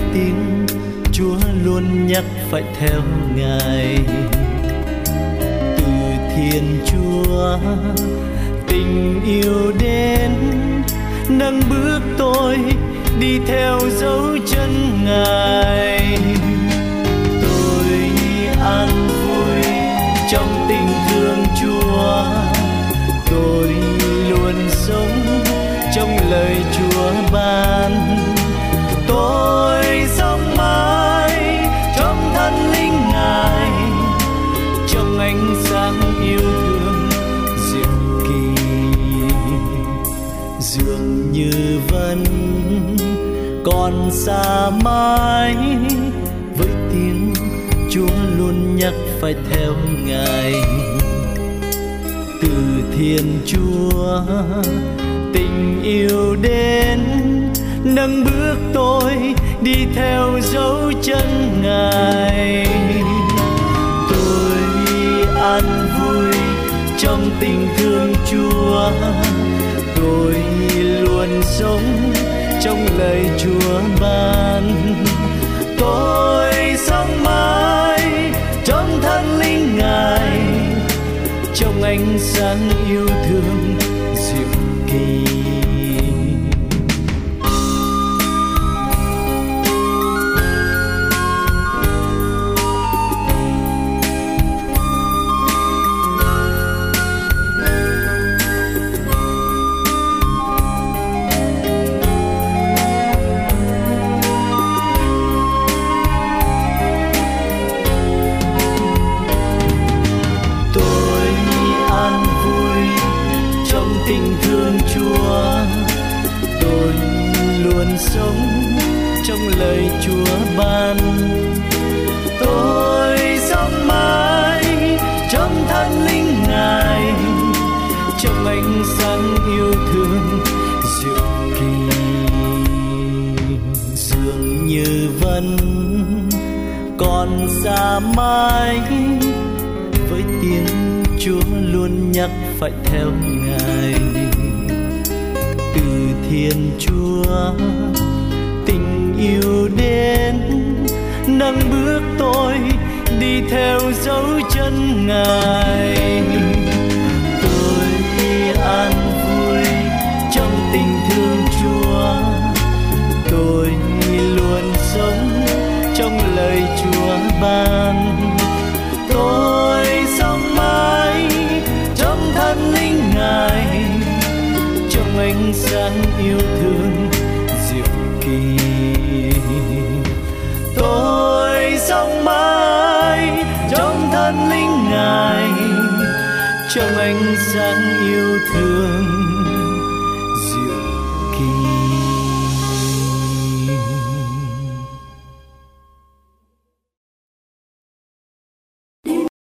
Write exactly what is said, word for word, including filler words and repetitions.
tiếng Chúa luôn nhắc phải theo Ngài. Từ Thiên Chúa tình yêu đến, nâng bước tôi đi theo dấu chân Ngài. Tôi an vui trong tình thương Chúa, tôi luôn sống trong lời Chúa ban. Tôi sống mãi trong thân linh Ngài, trong ánh sáng yêu thương diệu kỳ. Dường như vẫn còn xa mãi, với tiếng Chúa luôn nhắc phải theo Ngài. Từ Thiên Chúa tình yêu đến, nâng bước tôi đi theo dấu chân Ngài. Tôi an vui trong tình thương Chúa, tôi luôn sống trong lời Chúa ban. Tôi sống mãi trong thân linh Ngài, trong ánh sáng yêu thương diệu kỳ. Tình thương Chúa, tôi luôn sống trong lời Chúa ban. Tôi sống mãi trong thân linh Ngài, trong ánh sáng yêu thương diệu kỳ. Dường như vẫn còn xa mãi, với tiếng Chúa luôn nhắc phải theo Ngài. Từ Thiên Chúa tình yêu đến, nâng bước tôi đi theo dấu chân Ngài. Tôi an vui trong tình thương Chúa, tôi luôn sống trong lời Chúa ban. Tôi sống mãi trong thân linh Ngài, trong ánh sáng yêu thương diệu kỳ. Tôi sống mãi trong thân linh Ngài, trong ánh sáng yêu thương